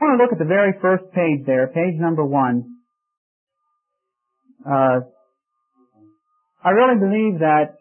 want to look at the very first page there, page number 1. I really believe that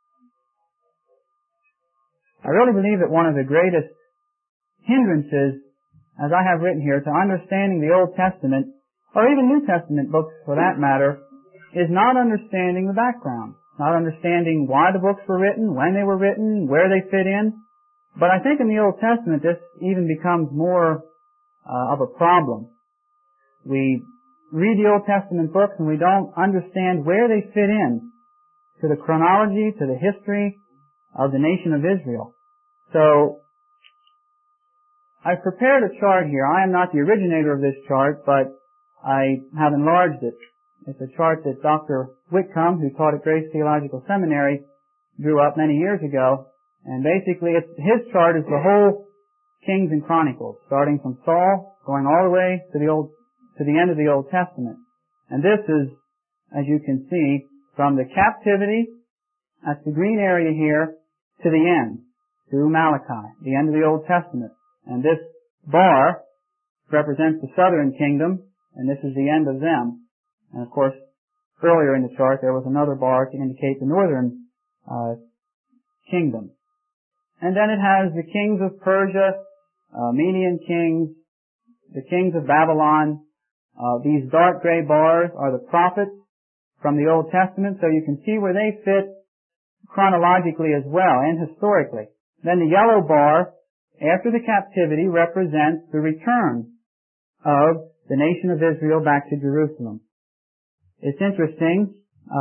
one of the greatest hindrances, as I have written here, to understanding the Old Testament, or even New Testament books for that matter, is not understanding the background, not understanding why the books were written, when they were written, where they fit in. But I think in the Old Testament this even becomes more of a problem. We read the Old Testament books and we don't understand where they fit in to the chronology, to the history of the nation of Israel. So, I've prepared a chart here. I am not the originator of this chart, but I have enlarged it. It's a chart that Dr. Whitcomb, who taught at Grace Theological Seminary, drew up many years ago. And basically, his chart is the whole Kings and Chronicles, starting from Saul, going all the way to the end of the Old Testament. And this is, as you can see, from the captivity, that's the green area here, to the end, to Malachi, the end of the Old Testament. And this bar represents the southern kingdom, and this is the end of them. And of course, earlier in the chart there was another bar to indicate the northern kingdom. And then it has the kings of Persia, Median kings, the kings of Babylon. These dark gray bars are the prophets from the Old Testament, so you can see where they fit chronologically as well, and historically. Then the yellow bar, after the captivity, represents the return of the nation of Israel back to Jerusalem. It's interesting,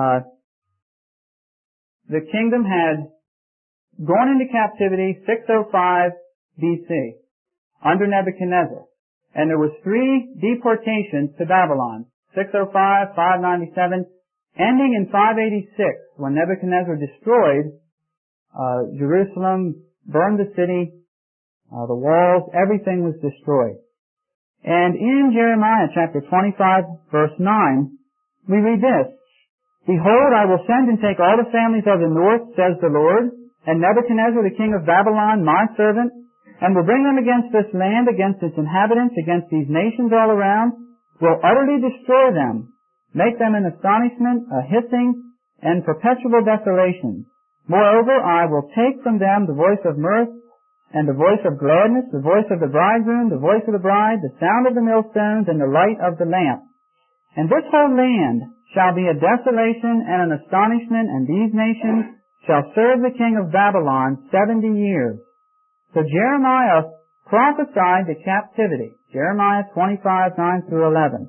the kingdom had gone into captivity 605 BC under Nebuchadnezzar. And there was 3 deportations to Babylon, 605, 597, ending in 586 when Nebuchadnezzar destroyed Jerusalem, burned the city, the walls, everything was destroyed. And in Jeremiah chapter 25 verse 9, we read this, "Behold, I will send and take all the families of the north, says the Lord, and Nebuchadnezzar the king of Babylon, my servant, and will bring them against this land, against its inhabitants, against these nations all around, will utterly destroy them, make them an astonishment, a hissing, and perpetual desolation. Moreover, I will take from them the voice of mirth, and the voice of gladness, the voice of the bridegroom, the voice of the bride, the sound of the millstones, and the light of the lamp. And this whole land shall be a desolation and an astonishment, and these nations shall serve the king of Babylon 70 years. So Jeremiah prophesied the captivity. Jeremiah 25, 9 through 11.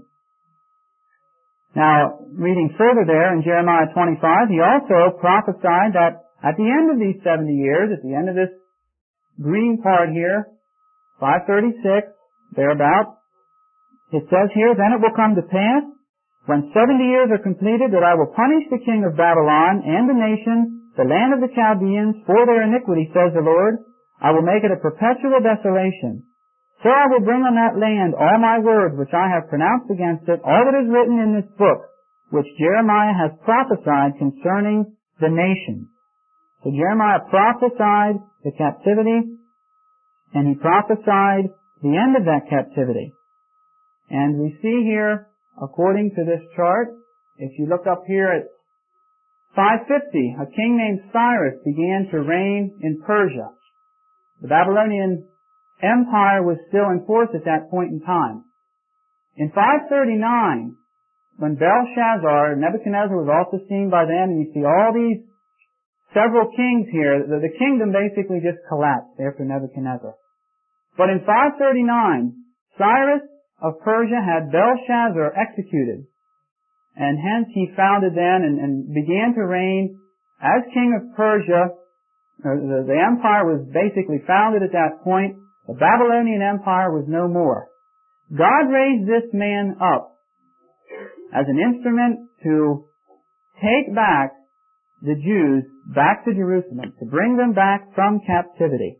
Now, reading further there in Jeremiah 25, he also prophesied that at the end of these 70 years, at the end of this green part here, 536, thereabout, it says here, "Then it will come to pass, when 70 years are completed, that I will punish the king of Babylon and the nation, the land of the Chaldeans, for their iniquity, says the Lord. I will make it a perpetual desolation. So I will bring on that land all my words which I have pronounced against it, all that is written in this book, which Jeremiah has prophesied concerning the nation." So Jeremiah prophesied the captivity, and he prophesied the end of that captivity. And we see here, according to this chart, if you look up here at 550, a king named Cyrus began to reign in Persia. The Babylonian Empire was still in force at that point in time. In 539, when Belshazzar, Nebuchadnezzar was also seen by them, and you see all these several kings here, the kingdom basically just collapsed after Nebuchadnezzar. But in 539, Cyrus of Persia had Belshazzar executed, and hence he founded then and began to reign as king of Persia. The empire was basically founded at that point. The Babylonian Empire was no more. God raised this man up as an instrument to take back the Jews back to Jerusalem, to bring them back from captivity.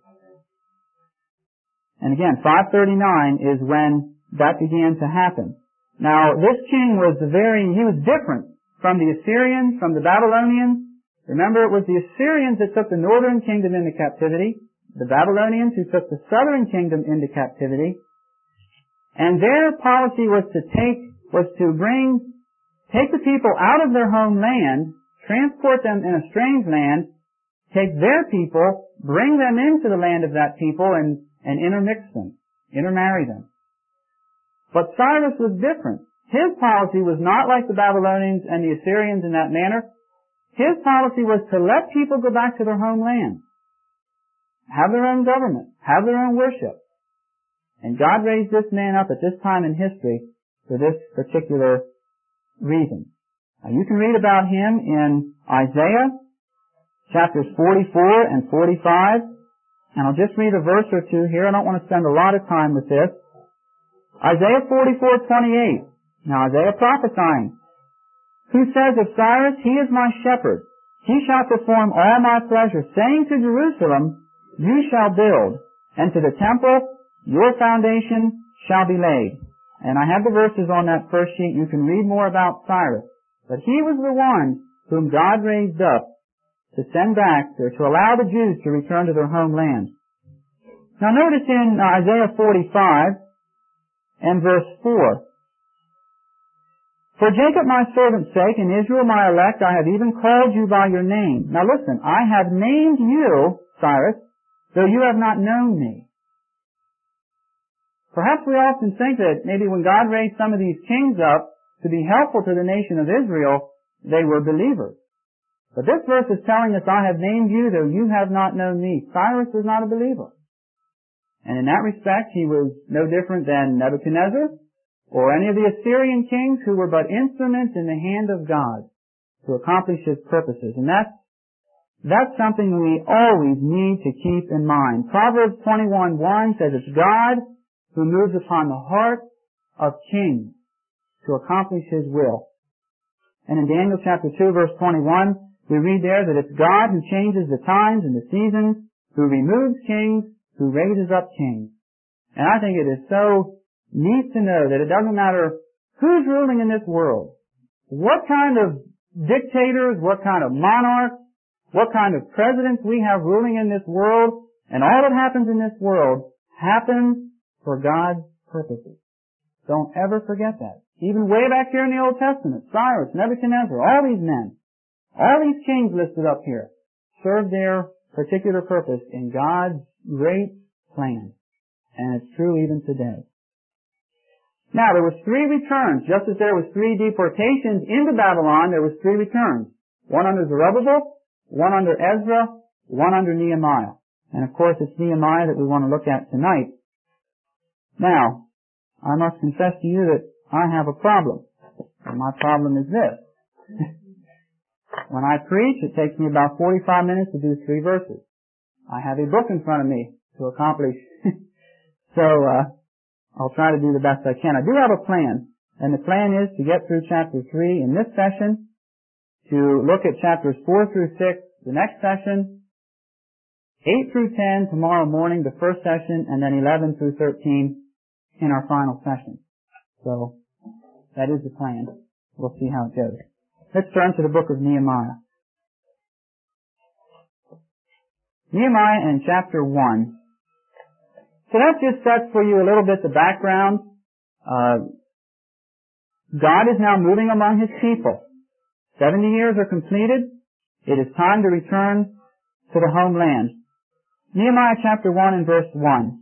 And again, 539 is when that began to happen. Now, this king was he was different from the Assyrians, from the Babylonians. Remember, it was the Assyrians that took the northern kingdom into captivity, the Babylonians who took the southern kingdom into captivity. And their policy was to take the people out of their homeland, transport them in a strange land, take their people, bring them into the land of that people, and intermix them, intermarry them. But Cyrus was different. His policy was not like the Babylonians and the Assyrians in that manner. His policy was to let people go back to their homeland, have their own government, have their own worship. And God raised this man up at this time in history for this particular reason. Now you can read about him in Isaiah chapters 44 and 45. And I'll just read a verse or two here. I don't want to spend a lot of time with this. Isaiah 44:28. Now Isaiah prophesying. Who says of Cyrus, he is my shepherd. He shall perform all my pleasure, saying to Jerusalem, you shall build, and to the temple, your foundation shall be laid. And I have the verses on that first sheet. You can read more about Cyrus. But he was the one whom God raised up to send back, or to allow the Jews to return to their homeland. Now notice in Isaiah 45 and verse 4. For Jacob my servant's sake, and Israel my elect, I have even called you by your name. Now listen, I have named you, Cyrus, though you have not known me. Perhaps we often think that maybe when God raised some of these kings up to be helpful to the nation of Israel, they were believers. But this verse is telling us, I have named you, though you have not known me. Cyrus was not a believer. And in that respect, he was no different than Nebuchadnezzar or any of the Assyrian kings who were but instruments in the hand of God to accomplish His purposes. And that's something we always need to keep in mind. Proverbs 21:1 says it's God who moves upon the heart of kings to accomplish His will. And in Daniel chapter 2 verse 21, we read there that it's God who changes the times and the seasons, who removes kings, who raises up kings. And I think it is so neat to know that it doesn't matter who's ruling in this world, what kind of dictators, what kind of monarchs, what kind of presidents we have ruling in this world, and all that happens in this world happens for God's purposes. Don't ever forget that. Even way back here in the Old Testament, Cyrus, Nebuchadnezzar, all these men, all these kings listed up here, served their particular purpose in God's great plan. And it's true even today. Now, there was 3 returns. Just as there was 3 deportations into Babylon, there was 3 returns. One under Zerubbabel, one under Ezra, one under Nehemiah. And of course, it's Nehemiah that we want to look at tonight. Now, I must confess to you that I have a problem. And my problem is this. When I preach, it takes me about 45 minutes to do 3 verses. I have a book in front of me to accomplish. So, I'll try to do the best I can. I do have a plan. And the plan is to get through chapter 3 in this session, to look at chapters 4 through 6 the next session, 8 through 10 tomorrow morning, the first session, and then 11 through 13 in our final session. So, that is the plan. We'll see how it goes. Let's turn to the book of Nehemiah. Nehemiah in chapter 1. So that just sets for you a little bit the background. God is now moving among His people. 70 years are completed. It is time to return to the homeland. Nehemiah chapter 1 and verse 1.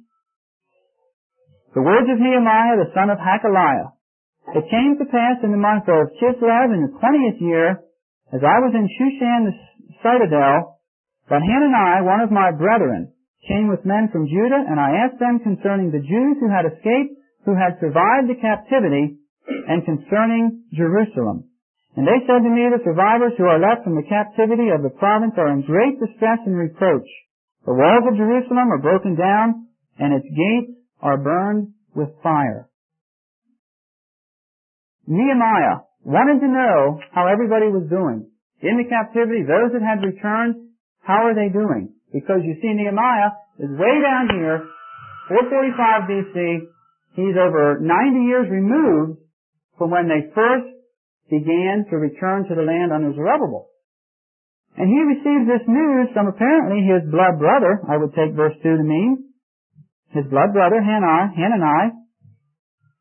The words of Nehemiah, the son of Hakaliah. It came to pass in the month of Kislev in the 20th year, as I was in Shushan the citadel, that Hanani, one of my brethren, came with men from Judah, and I asked them concerning the Jews who had escaped, who had survived the captivity, and concerning Jerusalem. And they said to me, the survivors who are left from the captivity of the province are in great distress and reproach. The walls of Jerusalem are broken down, and its gates are burned with fire. Nehemiah wanted to know how everybody was doing. In the captivity, those that had returned, how are they doing? Because you see, Nehemiah is way down here, 445 BC. He's over 90 years removed from when they first began to return to the land under Zerubbabel. And he receives this news from apparently his blood brother, I would take verse 2 to mean, his blood brother, Hanani,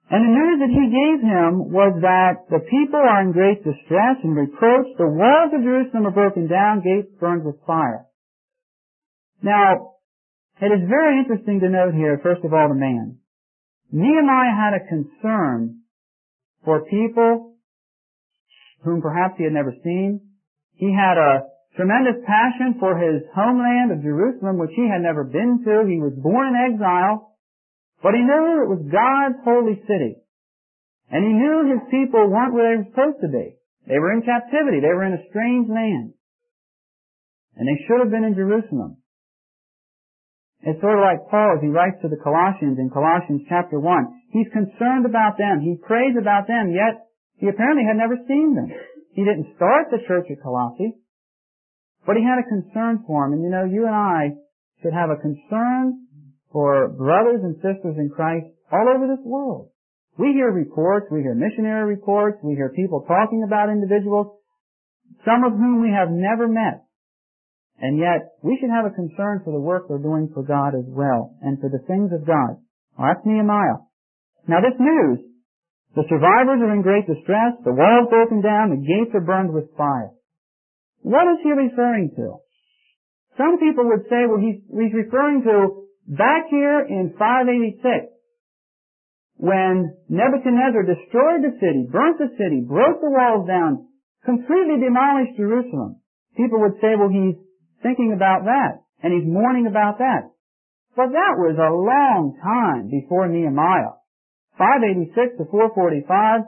And the news that he gave him was that the people are in great distress and reproach. The walls of Jerusalem are broken down, gates burned with fire. Now, it is very interesting to note here, first of all, the man. Nehemiah had a concern for people whom perhaps he had never seen. He had a tremendous passion for his homeland of Jerusalem, which he had never been to. He was born in exile, but he knew it was God's holy city. And he knew his people weren't where they were supposed to be. They were in captivity. They were in a strange land. And they should have been in Jerusalem. It's sort of like Paul as he writes to the Colossians in Colossians chapter 1. He's concerned about them. He prays about them, yet he apparently had never seen them. He didn't start the church at Colossae, but he had a concern for them. And you know, you and I should have a concern for brothers and sisters in Christ all over this world. We hear reports, we hear missionary reports, we hear people talking about individuals, some of whom we have never met. And yet, we should have a concern for the work they're doing for God as well, and for the things of God. Well, that's Nehemiah. Now this news, the survivors are in great distress, the walls broken down, the gates are burned with fire. What is he referring to? Some people would say, well, he's referring to back here in 586, when Nebuchadnezzar destroyed the city, burnt the city, broke the walls down, completely demolished Jerusalem. People would say, well, he's thinking about that, and he's mourning about that. But that was a long time before Nehemiah. 586 to 445,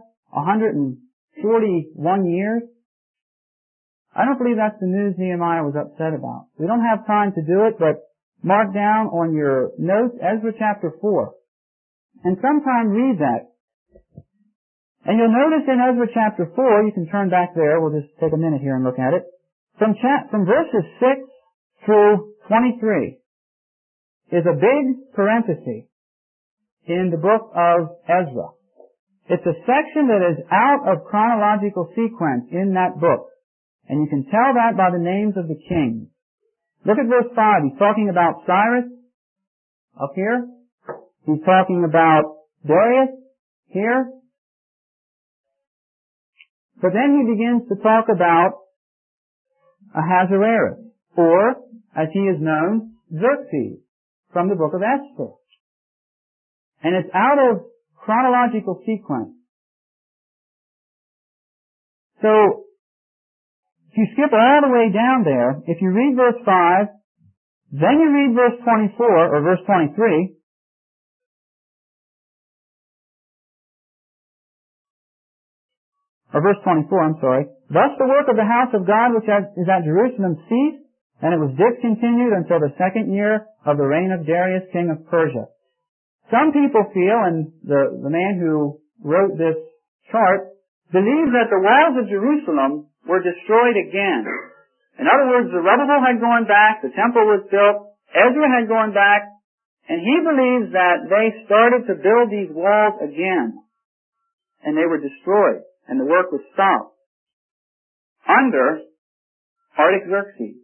141 years. I don't believe that's the news Nehemiah was upset about. We don't have time to do it, but mark down on your notes Ezra chapter 4. And sometime read that. And you'll notice in Ezra chapter 4, you can turn back there, we'll just take a minute here and look at it. From verses 6 through 23 is a big parenthesis in the book of Ezra. It's a section that is out of chronological sequence in that book. And you can tell that by the names of the kings. Look at verse 5. He's talking about Cyrus up here. He's talking about Darius here. But then he begins to talk about Ahasuerus, or, as he is known, Xerxes, from the book of Esther. And it's out of chronological sequence. So, if you skip all the way down there, if you read verse 5, then you read verse 24, or verse 23, or verse 24, I'm sorry. Thus the work of the house of God which is at Jerusalem ceased, and it was discontinued until the second year of the reign of Darius, king of Persia. Some people feel, and the man who wrote this chart believes that the walls of Jerusalem were destroyed again. In other words, Zerubbabel had gone back, the temple was built, Ezra had gone back, and he believes that they started to build these walls again, and they were destroyed, and the work was stopped under Artaxerxes.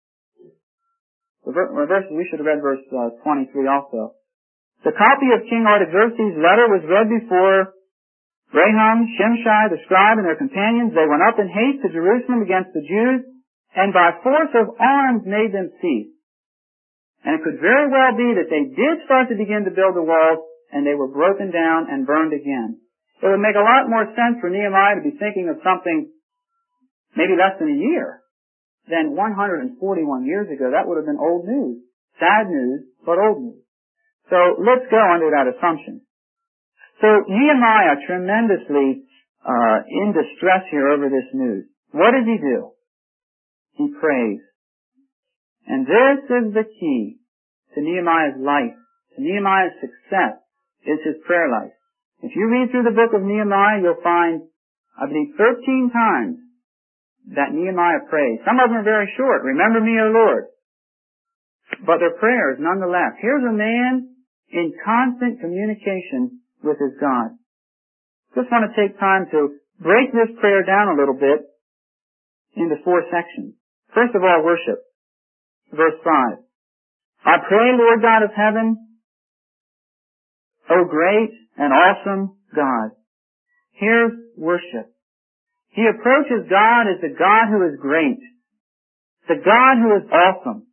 We should have read verse 23 also. The copy of King Artaxerxes' letter was read before Rahum, Shimshai, the scribe, and their companions. They went up in haste to Jerusalem against the Jews, and by force of arms made them cease. And it could very well be that they did start to begin to build the walls, and they were broken down and burned again. It would make a lot more sense for Nehemiah to be thinking of something maybe less than a year than 141 years ago. That would have been old news. Sad news, but old news. So let's go under that assumption. So Nehemiah, tremendously in distress here over this news. What does he do? He prays. And this is the key to Nehemiah's life, to Nehemiah's success, is his prayer life. If you read through the book of Nehemiah, you'll find, I believe, 13 times that Nehemiah prays. Some of them are very short. Remember me, O Lord. But they're prayers nonetheless. Here's a man in constant communication with his God. Just want to take time to break this prayer down a little bit into 4 sections. First of all, worship. Verse 5. I pray, Lord God of heaven, O great and awesome God. Here's worship. He approaches God as the God who is great, the God who is awesome.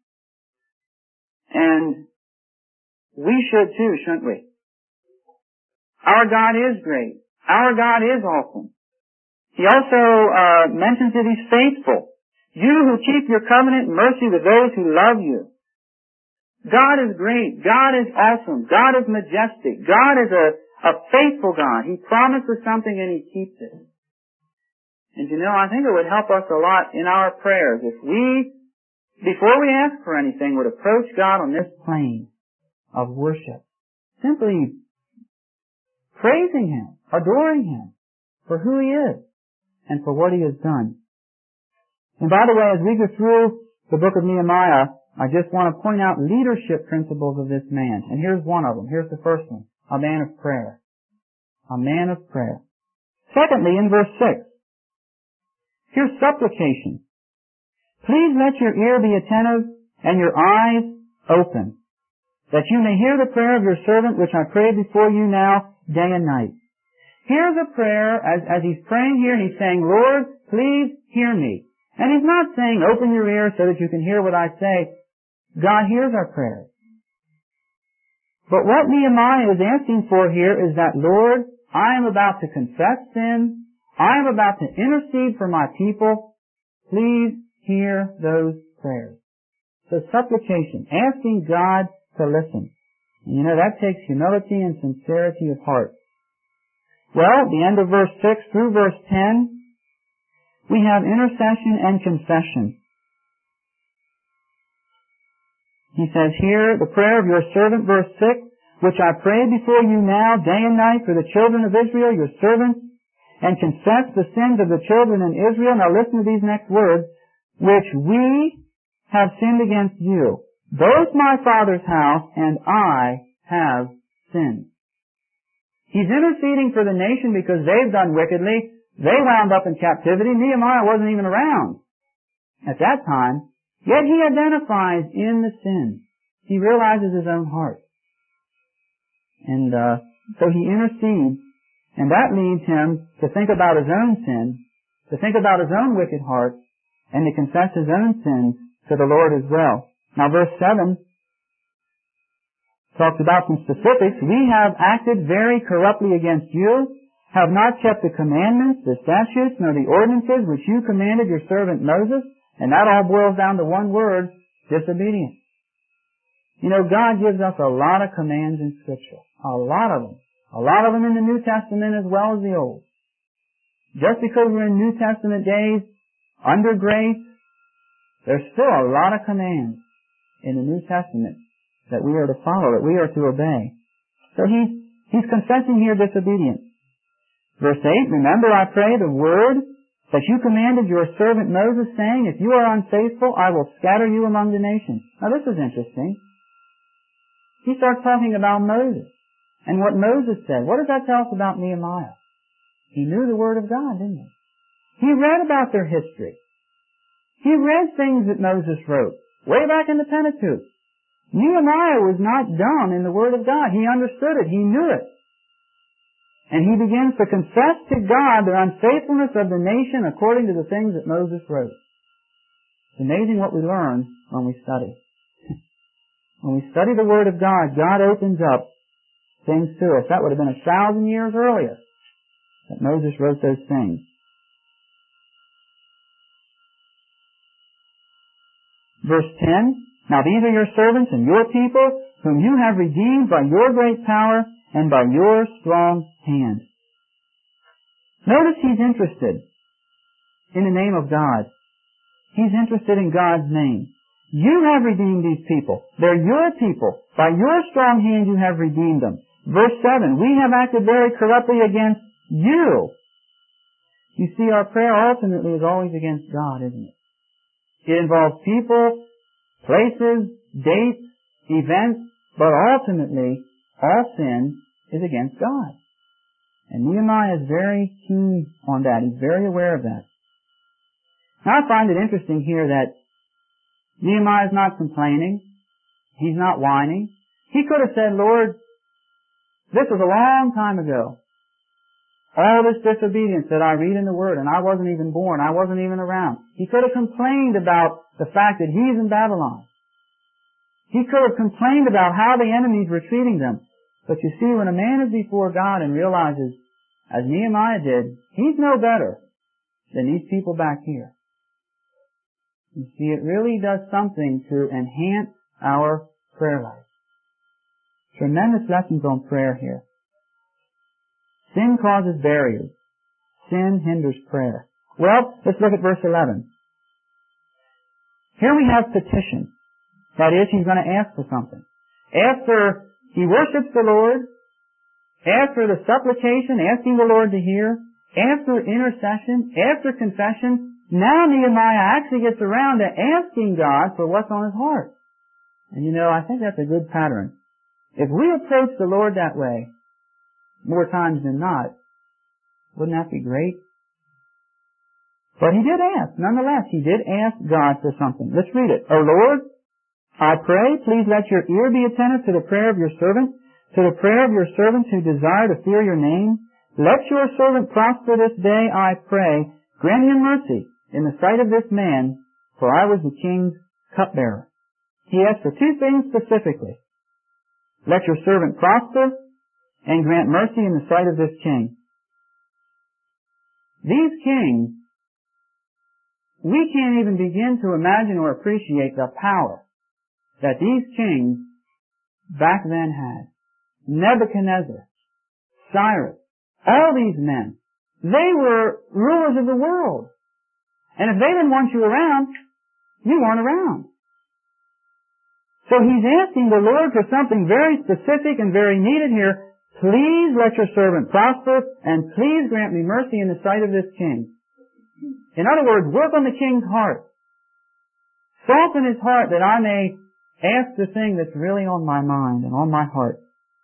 And we should too, shouldn't we? Our God is great. Our God is awesome. He also mentions that He's faithful. You who keep your covenant mercy with those who love you. God is great. God is awesome. God is majestic. God is a faithful God. He promises something and He keeps it. And you know, I think it would help us a lot in our prayers if we, before we ask for anything, would approach God on this plane of worship. Simply praising Him, adoring Him for who He is and for what He has done. And by the way, as we go through the book of Nehemiah, I just want to point out leadership principles of this man. And here's one of them. Here's the first one. A man of prayer. A man of prayer. Secondly, in verse 6, here's supplication. Please let your ear be attentive and your eyes open, that you may hear the prayer of your servant which I pray before you now, day and night. Here's a prayer, as he's praying here, and he's saying, Lord, please hear me. And he's not saying, open your ears so that you can hear what I say. God hears our prayers. But what Nehemiah is asking for here is that, Lord, I am about to confess sin. I am about to intercede for my people. Please hear those prayers. So supplication, asking God to listen. And you know, that takes humility and sincerity of heart. Well, at the end of verse 6 through verse 10, we have intercession and confession. He says here, the prayer of your servant, verse 6, which I pray before you now, day and night, for the children of Israel, your servants, and confess the sins of the children in Israel. Now listen to these next words, which we have sinned against you. Both my father's house and I have sinned. He's interceding for the nation because they've done wickedly. They wound up in captivity. Nehemiah wasn't even around at that time. Yet he identifies in the sin. He realizes his own heart. And so he intercedes. And that leads him to think about his own sin, to think about his own wicked heart, and to confess his own sins to the Lord as well. Now verse 7 talks about some specifics. We have acted very corruptly against you, have not kept the commandments, the statutes, nor the ordinances which you commanded your servant Moses. And that all boils down to one word, disobedience. You know, God gives us a lot of commands in Scripture. A lot of them. A lot of them in the New Testament as well as the Old. Just because we're in New Testament days, under grace, there's still a lot of commands in the New Testament that we are to follow, that we are to obey. So he's confessing here disobedience. Verse 8, remember, I pray, the word that you commanded your servant Moses, saying, if you are unfaithful, I will scatter you among the nations. Now this is interesting. He starts talking about Moses and what Moses said. What does that tell us about Nehemiah? He knew the Word of God, didn't he? He read about their history. He read things that Moses wrote way back in the Pentateuch. Nehemiah was not dumb in the Word of God. He understood it. He knew it. And he begins to confess to God the unfaithfulness of the nation according to the things that Moses wrote. It's amazing what we learn when we study. When we study the Word of God, God opens up things to us. That would have been 1,000 years earlier that Moses wrote those things. Verse 10, now these are your servants and your people, whom you have redeemed by your great power and by your strong hand. Notice he's interested in the name of God. He's interested in God's name. You have redeemed these people. They're your people. By your strong hand you have redeemed them. Verse 7, we have acted very corruptly against you. You see, our prayer ultimately is always against God, isn't it? It involves people, places, dates, events, but ultimately, all sin is against God. And Nehemiah is very keen on that. He's very aware of that. Now I find it interesting here that Nehemiah is not complaining. He's not whining. He could have said, Lord, this was a long time ago. all this disobedience that I read in the Word, and I wasn't even born, I wasn't even around. He could have complained about the fact that he's in Babylon. He could have complained about how the enemies were treating them. But you see, when a man is before God and realizes, as Nehemiah did, he's no better than these people back here. You see, it really does something to enhance our prayer life. Tremendous lessons on prayer here. Sin causes barriers. Sin hinders prayer. Well, let's look at verse 11. Here we have petition. That is, he's going to ask for something. After he worships the Lord, after the supplication, asking the Lord to hear, after intercession, after confession, now Nehemiah actually gets around to asking God for what's on his heart. And you know, I think that's a good pattern. If we approach the Lord that way, more times than not, wouldn't that be great? But he did ask. Nonetheless, he did ask God for something. Let's read it. O Lord, I pray, please let your ear be attentive to the prayer of your servant, to the prayer of your servants who desire to fear your name. Let your servant prosper this day, I pray. Grant him mercy in the sight of this man, for I was the king's cupbearer. He asked for two things specifically. Let your servant prosper, and grant mercy in the sight of this king. These kings, we can't even begin to imagine or appreciate the power that these kings back then had. Nebuchadnezzar, Cyrus, all these men, they were rulers of the world. And if they didn't want you around, you weren't around. So he's asking the Lord for something very specific and very needed here. Please let your servant prosper, and please grant me mercy in the sight of this king. In other words, work on the king's heart. Soften his heart that I may ask the thing that's really on my mind and on my heart.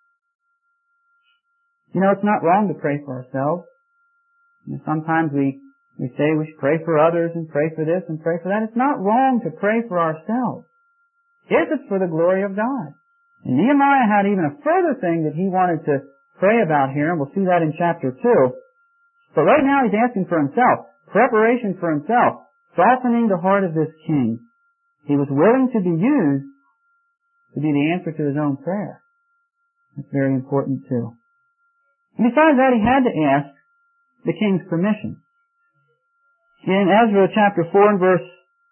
You know, it's not wrong to pray for ourselves. You know, sometimes we say we should pray for others and pray for this and pray for that. It's not wrong to pray for ourselves if it's for the glory of God. And Nehemiah had even a further thing that he wanted to pray about here, and we'll see that in chapter 2. But right now he's asking for himself, preparation for himself, softening the heart of this king. He was willing to be used to be the answer to his own prayer. That's very important too. And besides that, he had to ask the king's permission. In Ezra chapter 4 and verse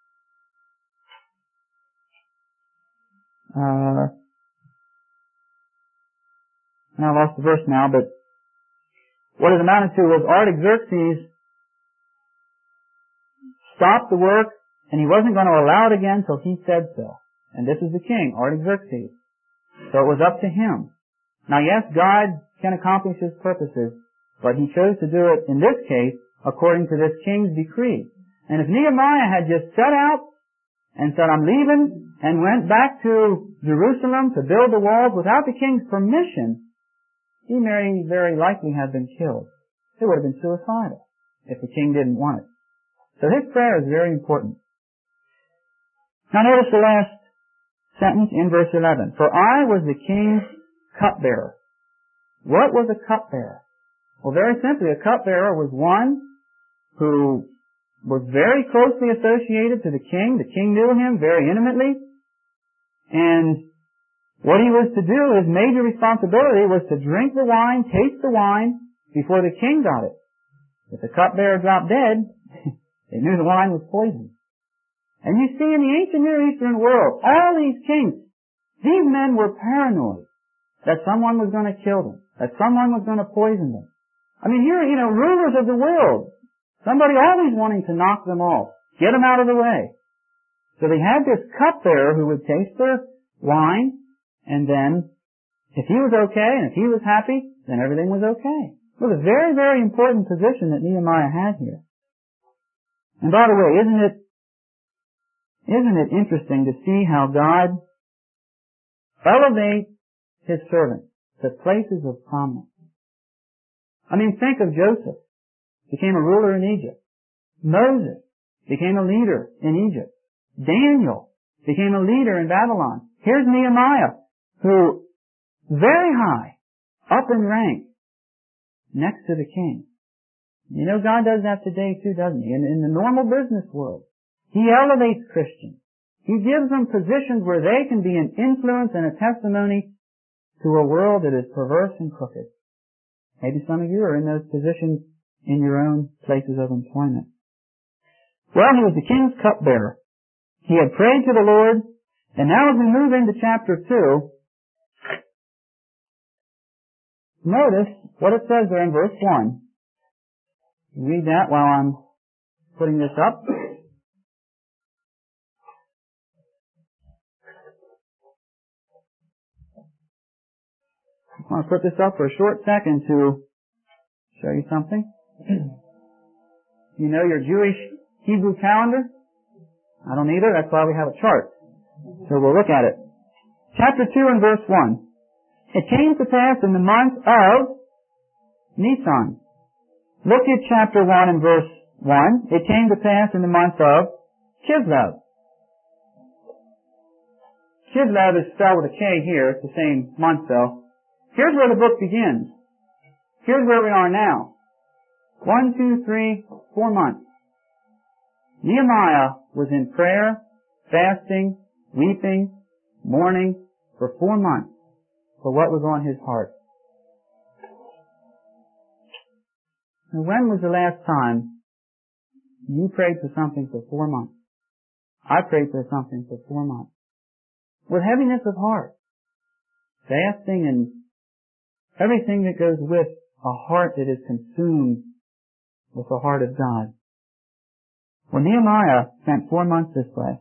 I lost the verse now, but what it amounted to was Artaxerxes stopped the work, and he wasn't going to allow it again till he said so. And this is the king, Artaxerxes. So it was up to him. Now yes, God can accomplish his purposes, but he chose to do it in this case according to this king's decree. And if Nehemiah had just set out and said, I'm leaving, and went back to Jerusalem to build the walls without the king's permission, he may very likely have been killed. It would have been suicidal if the king didn't want it. So his prayer is very important. Now notice the last sentence in verse 11. For I was the king's cupbearer. What was a cupbearer? Well, very simply, a cupbearer was one who was very closely associated to the king. The king knew him very intimately. And what he was to do, his major responsibility was to drink the wine, taste the wine, before the king got it. If the cupbearer dropped dead, they knew the wine was poisoned. And you see, in the ancient Near Eastern world, all these kings, these men were paranoid that someone was going to kill them, that someone was going to poison them. I mean, here, rulers of the world, somebody always wanting to knock them off, get them out of the way. So they had this cupbearer who would taste their wine, and then, if he was okay, and if he was happy, then everything was okay. It was a very, very important position that Nehemiah had here. And by the way, isn't it interesting to see how God elevates his servants to places of prominence? I mean, think of Joseph. Became a ruler in Egypt. Moses became a leader in Egypt. Daniel became a leader in Babylon. Here's Nehemiah, who very high, up in rank, next to the king. You know, God does that today too, doesn't He? In the normal business world, He elevates Christians. He gives them positions where they can be an influence and a testimony to a world that is perverse and crooked. Maybe some of you are in those positions in your own places of employment. Well, he was the king's cupbearer. He had prayed to the Lord, and now as we move into chapter 2, notice what it says there in verse 1. Read that while I'm putting this up. I want to put this up for a short second to show you something. You know your Jewish Hebrew calendar? I don't either. That's why we have a chart. So we'll look at it. Chapter 2 and verse 1. It came to pass in the month of Nisan. Look at chapter 1 and verse 1. It came to pass in the month of Kislev. Kislev is spelled with a K here. It's the same month though. Here's where the book begins. Here's where we are now. 1, 2, 3, 4 months. Nehemiah was in prayer, fasting, weeping, mourning for 4 months for what was on his heart. And when was the last time you prayed for something for 4 months? I prayed for something for 4 months. With heaviness of heart. Fasting and everything that goes with a heart that is consumed with the heart of God. Well, Nehemiah spent 4 months this way.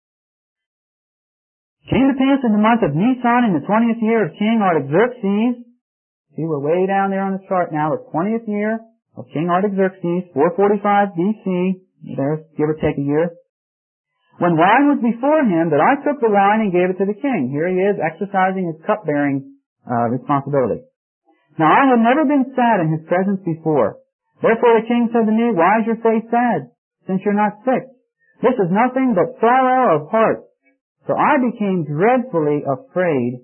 Came to pass in the month of Nisan in the 20th year of King Artaxerxes. See, we're way down there on the chart now. The 20th year of King Artaxerxes, 445 BC. There's give or take a year. When wine was before him, that I took the wine and gave it to the king. Here he is exercising his cupbearing responsibility. Now I had never been sad in his presence before. Therefore the king said to me, why is your face sad, since you're not sick? This is nothing but sorrow of heart. So I became dreadfully afraid.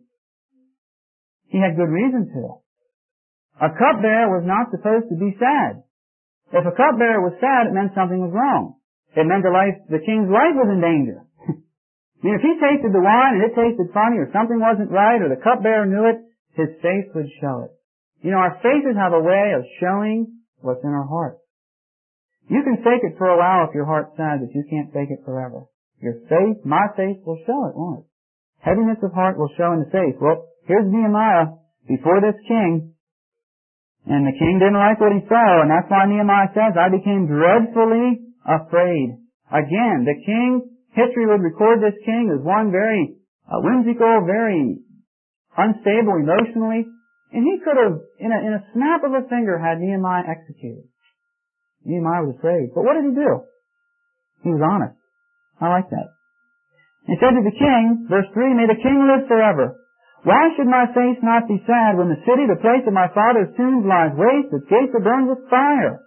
He had good reason to. A cupbearer was not supposed to be sad. If a cupbearer was sad, it meant something was wrong. It meant the king's life was in danger. I mean, if he tasted the wine and it tasted funny or something wasn't right or the cupbearer knew it, his face would show it. You know, our faces have a way of showing what's in our heart. You can fake it for a while if your heart's sad, but you can't fake it forever. Your face, my face, will show it, won't it? Heaviness of heart will show in the face. Well, here's Nehemiah before this king, and the king didn't like what he saw, and that's why Nehemiah says, I became dreadfully afraid. Again, the king, history would record this king as one very whimsical, very unstable emotionally, and he could have, in a snap of a finger, had Nehemiah executed. Nehemiah was afraid. But what did he do? He was honest. I like that. He said to the king, verse 3, may the king live forever. Why should my face not be sad when the city, the place of my father's tombs, lies waste, its gates are burned with fire?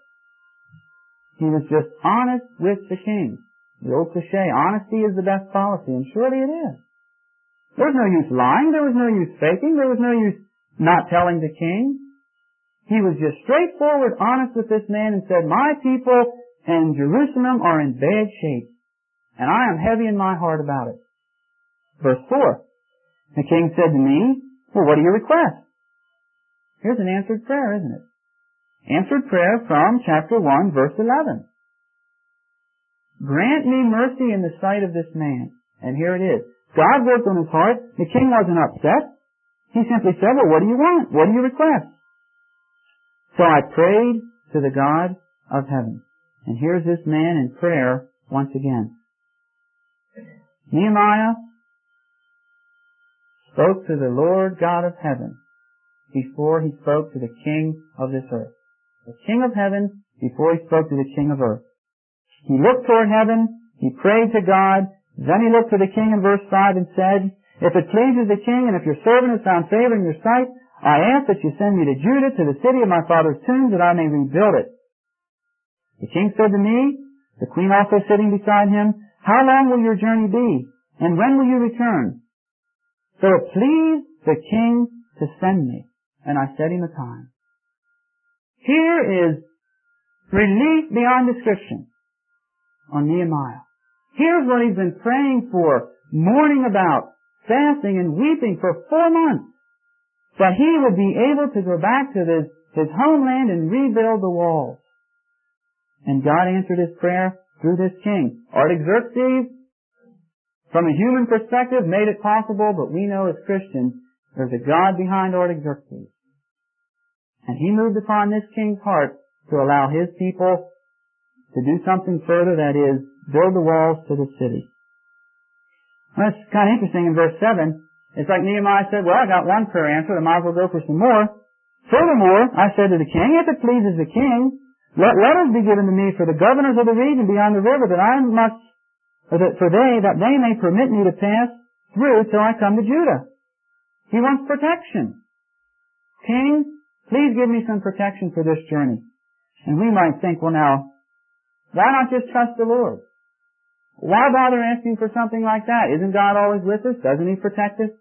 He was just honest with the king. The old cliche, honesty is the best policy, and surely it is. There was no use lying, there was no use faking, there was no use not telling the king. He was just straightforward, honest with this man and said, my people and Jerusalem are in bad shape, and I am heavy in my heart about it. Verse 4. The king said to me, well, what do you request? Here's an answered prayer, isn't it? Answered prayer from chapter 1, verse 11. Grant me mercy in the sight of this man. And here it is. God worked on his heart. The king wasn't upset. He simply said, well, what do you want? What do you request? So I prayed to the God of heaven. And here's this man in prayer once again. Nehemiah spoke to the Lord God of heaven before he spoke to the king of this earth. The king of heaven before he spoke to the king of earth. He looked toward heaven, he prayed to God, then he looked to the king in verse 5 and said, if it pleases the king and if your servant has found favor in your sight, I ask that you send me to Judah, to the city of my father's tombs, that I may rebuild it. The king said to me, the queen also sitting beside him, how long will your journey be? And when will you return? So it pleased the king to send me. And I set him a time. Here is relief beyond description on Nehemiah. Here's what he's been praying for, mourning about, fasting and weeping for 4 months. That he would be able to go back to his homeland and rebuild the walls. And God answered his prayer through this king. Artaxerxes, from a human perspective, made it possible, but we know as Christians, there's a God behind Artaxerxes. And he moved upon this king's heart to allow his people to do something further, that is, build the walls to the city. Well, it's kind of interesting in verse 7. It's like Nehemiah said, well, I got one prayer answered, I might as well go for some more. Furthermore, I said to the king, if it pleases the king, let letters be given to me for the governors of the region beyond the river, that they may permit me to pass through till I come to Judah. He wants protection. King, please give me some protection for this journey. And we might think, well now, why not just trust the Lord? Why bother asking for something like that? Isn't God always with us? Doesn't He protect us?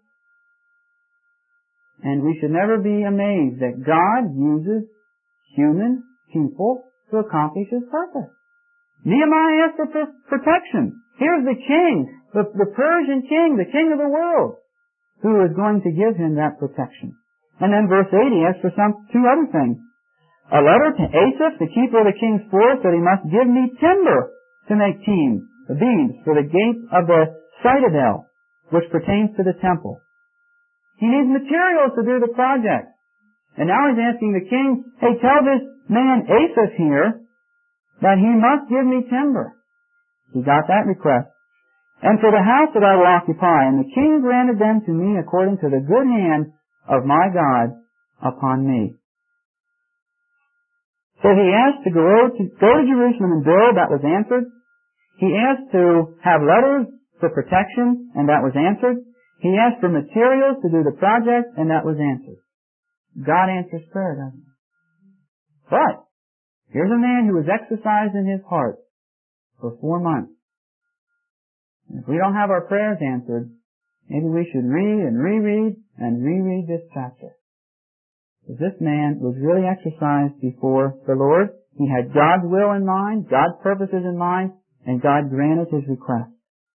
And we should never be amazed that God uses human people to accomplish His purpose. Nehemiah asked for protection. Here's the king, the Persian king, the king of the world, who is going to give him that protection. And then verse 8, he asks for two other things. A letter to Asaph, the keeper of the king's forest, that he must give me timber to make beams for the gate of the citadel, which pertains to the temple. He needs materials to do the project. And now he's asking the king, hey, tell this man Asaph here that he must give me timber. He got that request. And for the house that I will occupy, and the king granted them to me according to the good hand of my God upon me. So he asked to go to Jerusalem and build, that was answered. He asked to have letters for protection, and that was answered. He asked for materials to do the project, and that was answered. God answers prayer, doesn't He? But here's a man who was exercised in his heart for 4 months. And if we don't have our prayers answered, maybe we should read and reread this chapter. Because this man was really exercised before the Lord. He had God's will in mind, God's purposes in mind, and God granted his request.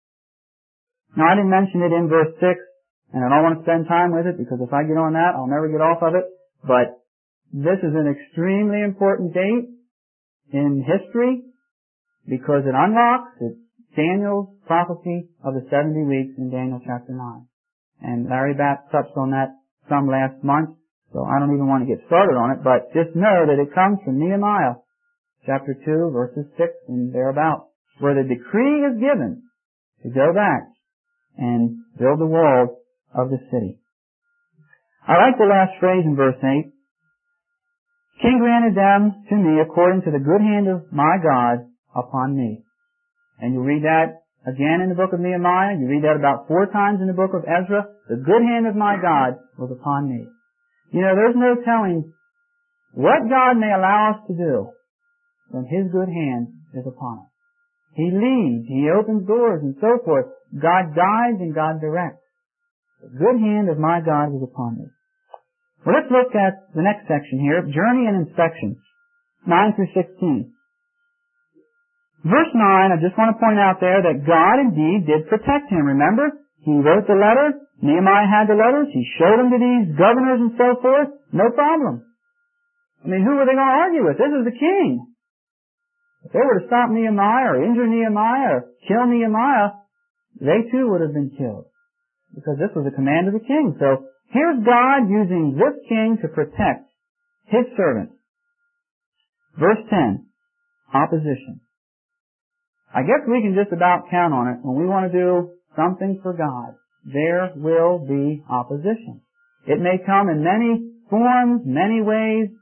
Now I didn't mention it in verse 6, and I don't want to spend time with it, because if I get on that, I'll never get off of it. But this is an extremely important date in history, because it unlocks Daniel's prophecy of the 70 weeks in Daniel chapter 9. And Larry Batt touched on that some last month, so I don't even want to get started on it, but just know that it comes from Nehemiah chapter 2, verses 6 and thereabouts, where the decree is given to go back and build the walls of the city. I like the last phrase in verse 8. King granted them to me according to the good hand of my God upon me. And you read that again in the book of Nehemiah. You read that about 4 times in the book of Ezra. The good hand of my God was upon me. You know, there's no telling what God may allow us to do when His good hand is upon us. He leads, He opens doors, and so forth. God guides and God directs. The good hand of my God was upon me. Well, let's look at the next section here, journey and inspection, 9 through 16. Verse 9, I just want to point out there that God indeed did protect him. Remember, he wrote the letter, Nehemiah had the letters, he showed them to these governors and so forth, no problem. I mean, who were they going to argue with? This is the king. If they were to stop Nehemiah or injure Nehemiah or kill Nehemiah, they too would have been killed, because this was a command of the king. So here's God using this king to protect His servants. Verse 10, opposition. I guess we can just about count on it. When we want to do something for God, there will be opposition. It may come in many forms, many ways,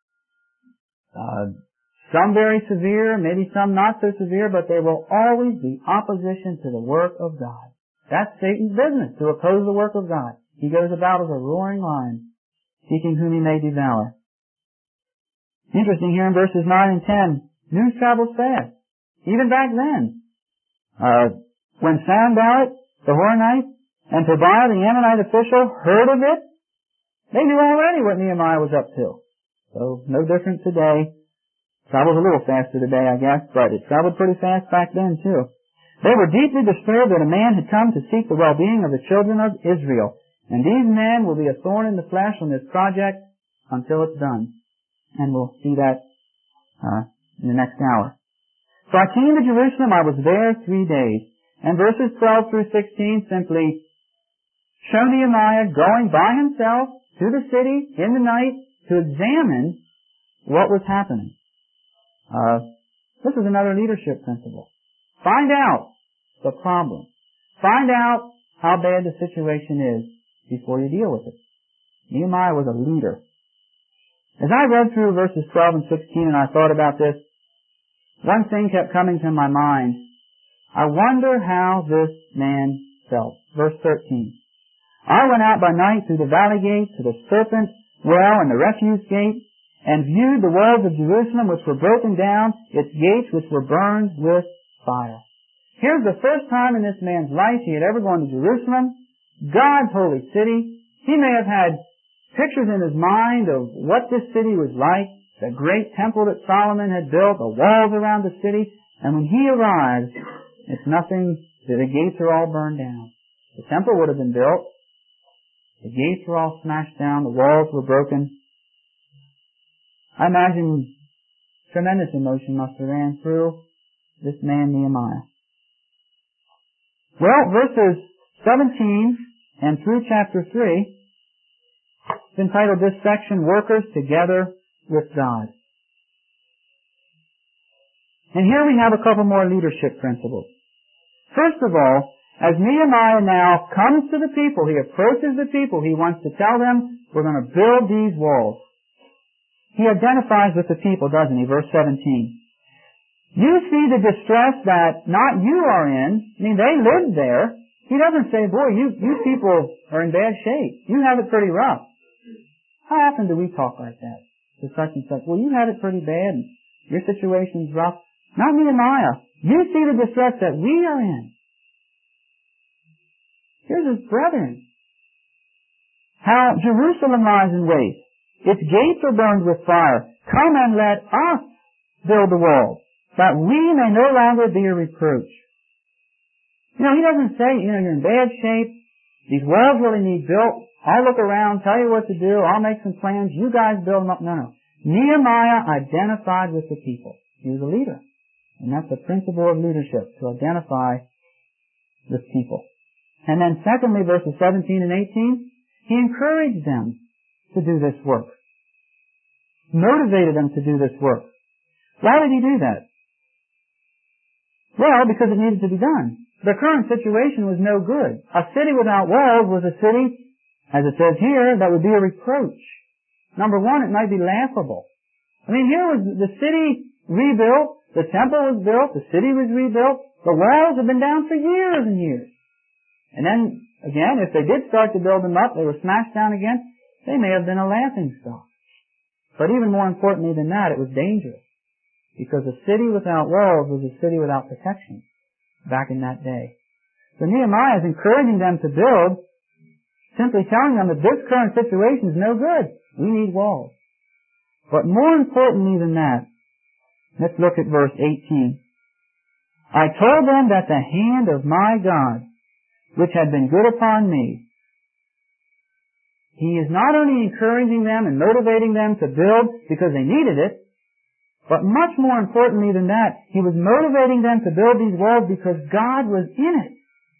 some very severe, maybe some not so severe, but there will always be opposition to the work of God. That's Satan's business, to oppose the work of God. He goes about as a roaring lion, seeking whom he may devour. Interesting here in verses 9 and 10, news travels fast. Even back then, when Sanballat, the Horonite, and Tobiah, the Ammonite official, heard of it, they knew already what Nehemiah was up to. So, no different today Travels a little faster today, I guess, but it traveled pretty fast back then, too. They were deeply disturbed that a man had come to seek the well-being of the children of Israel. And these men will be a thorn in the flesh on this project until it's done. And we'll see that in the next hour. So I came to Jerusalem. I was there 3 days. And verses 12 through 16 simply show Nehemiah going by himself to the city in the night to examine what was happening. This is another leadership principle. Find out the problem. Find out how bad the situation is before you deal with it. Nehemiah was a leader. As I read through verses 12 and 16 and I thought about this, one thing kept coming to my mind. I wonder how this man felt. Verse 13. I went out by night through the valley gate to the serpent well and the refuse gate, and viewed the walls of Jerusalem which were broken down, its gates which were burned with fire. Here's the first time in this man's life he had ever gone to Jerusalem, God's holy city. He may have had pictures in his mind of what this city was like, the great temple that Solomon had built, the walls around the city, and when he arrived, it's nothing, the gates are all burned down. The temple would have been built, the gates were all smashed down, the walls were broken. I imagine tremendous emotion must have ran through this man Nehemiah. Well, verses 17 and through chapter 3, it's entitled this section, Workers Together with God. And here we have a couple more leadership principles. First of all, as Nehemiah now comes to the people, he approaches the people, he wants to tell them, we're going to build these walls. He identifies with the people, doesn't he? Verse 17. You see the distress that not you are in. I mean, they lived there. He doesn't say, boy, you people are in bad shape. You have it pretty rough. How often do we talk like that to such and such? Well, you have it pretty bad. Your situation's rough. Not Nehemiah. You see the distress that we are in. Here's his brethren. How Jerusalem lies in waste. Its gates are burned with fire. Come and let us build the walls, that we may no longer be a reproach. You know, he doesn't say, you're in bad shape. These walls really need built. I'll look around, tell you what to do. I'll make some plans. You guys build them up. No. Nehemiah identified with the people. He was a leader. And that's the principle of leadership, to identify with people. And then secondly, verses 17 and 18, he encouraged them to do this work. Motivated them to do this work. Why did he do that? Well, because it needed to be done. The current situation was no good. A city without walls was a city, as it says here, that would be a reproach. Number one, it might be laughable. I mean, here was the city rebuilt, the temple was built, the city was rebuilt, the walls have been down for years and years. And then, again, if they did start to build them up, they were smashed down again, they may have been a laughing stock. But even more importantly than that, it was dangerous. Because a city without walls was a city without protection back in that day. So Nehemiah is encouraging them to build, simply telling them that this current situation is no good. We need walls. But more importantly than that, let's look at verse 18. I told them that the hand of my God, which had been good upon me. He is not only encouraging them and motivating them to build because they needed it, but much more importantly than that, he was motivating them to build these walls because God was in it.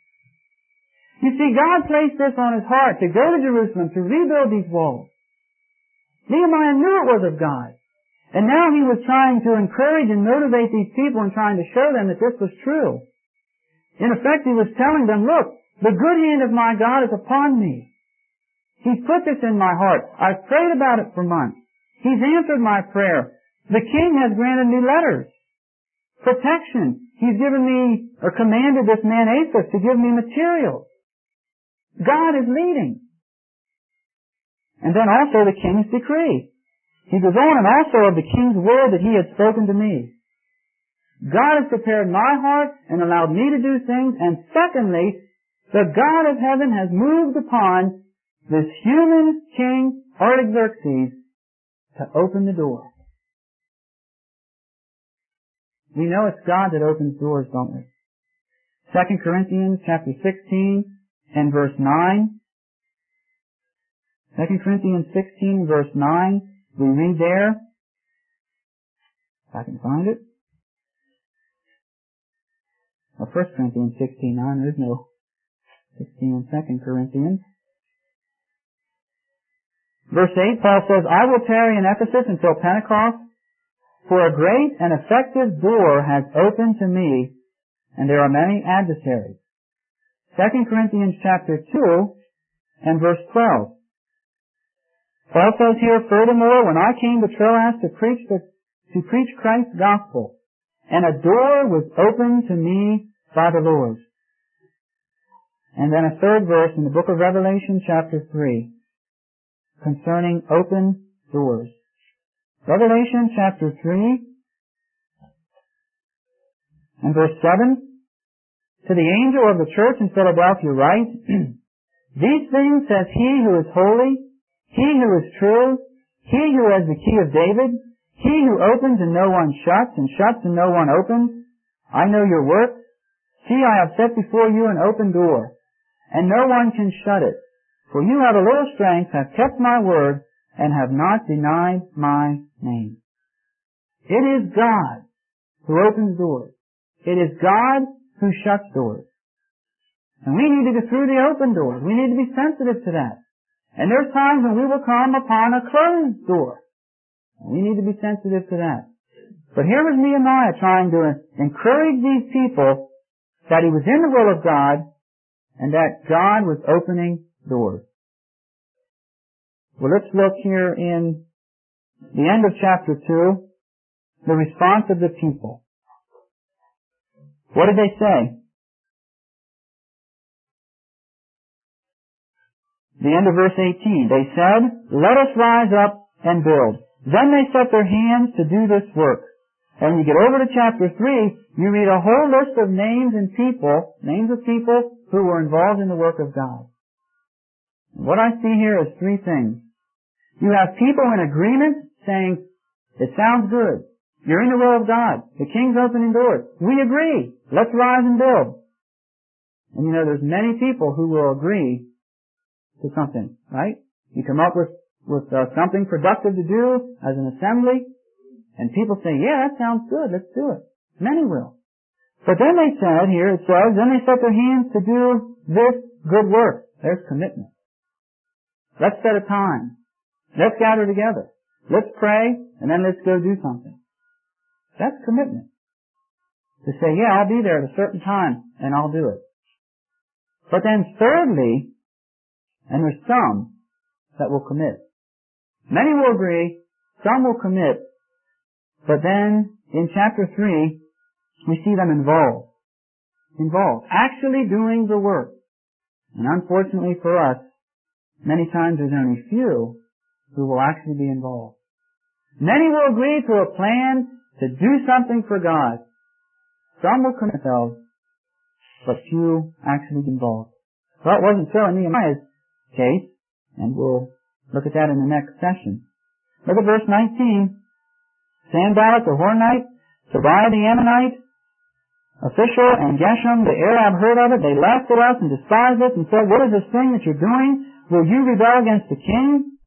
You see, God placed this on his heart to go to Jerusalem to rebuild these walls. Nehemiah knew it was of God. And now he was trying to encourage and motivate these people and trying to show them that this was true. In effect, he was telling them, look, the good hand of my God is upon me. He's put this in my heart. I've prayed about it for months. He's answered my prayer. The king has granted me letters. Protection. He's given me, or commanded this man Asaph to give me materials. God is leading. And then also the king's decree. He goes on, and also of the king's word that he had spoken to me. God has prepared my heart and allowed me to do things. And secondly, the God of heaven has moved upon this human king, Artaxerxes, to open the door. We know it's God that opens doors, don't we? 2 Corinthians chapter 16 and verse 9. 2 Corinthians 16 verse 9, we read there, if I can find it. 1 Corinthians 16:9, there is no 16 in 2 Corinthians. Verse 8, Paul says, I will tarry in Ephesus until Pentecost, for a great and effective door has opened to me, and there are many adversaries. 2 Corinthians chapter 2 and verse 12. Paul says here, furthermore, when I came to Troas to preach Christ's gospel, and a door was opened to me by the Lord. And then a third verse in the book of Revelation chapter 3 concerning open doors. Revelation chapter 3 and verse 7. To the angel of the church in Philadelphia write, These things says he who is holy, he who is true, he who has the key of David, he who opens and no one shuts, and shuts and no one opens. I know your works. See, I have set before you an open door, and no one can shut it. For you have a little strength, have kept my word, and have not denied my name. It is God who opens doors. It is God who shuts doors. And we need to go through the open doors. We need to be sensitive to that. And there's times when we will come upon a closed door. And we need to be sensitive to that. But here was Nehemiah trying to encourage these people that he was in the will of God and that God was opening doors. Well, let's look here in the end of chapter 2, the response of the people. What did they say? The end of verse 18. They said, Let us rise up and build. Then they set their hands to do this work. And when you get over to chapter 3, you read a whole list of names of people who were involved in the work of God. And what I see here is three things. You have people in agreement saying, it sounds good. You're in the will of God. The king's opening doors. We agree. Let's rise and build. And you know, there's many people who will agree to something, right? You come up with something productive to do as an assembly, and people say, yeah, that sounds good, let's do it. Many will. But then they said, here it says, then they set their hands to do this good work. There's commitment. Let's set a time. Let's gather together. Let's pray, and then let's go do something. That's commitment. To say, yeah, I'll be there at a certain time, and I'll do it. But then thirdly, and there's some that will commit. Many will agree, some will commit, but then in chapter 3, we see them involved, actually doing the work. And unfortunately for us, many times there's only few who will actually be involved. Many will agree to a plan to do something for God. Some will commit themselves, but few actually involved. Well, it wasn't so in Nehemiah's case, and we'll look at that in the next session. Look at verse 19. Sanballat the Horonite, Tobiah the Ammonite, official, and Geshem the Arab heard of it. They laughed at us and despised us and said, What is this thing that you're doing? Will you rebel against the king?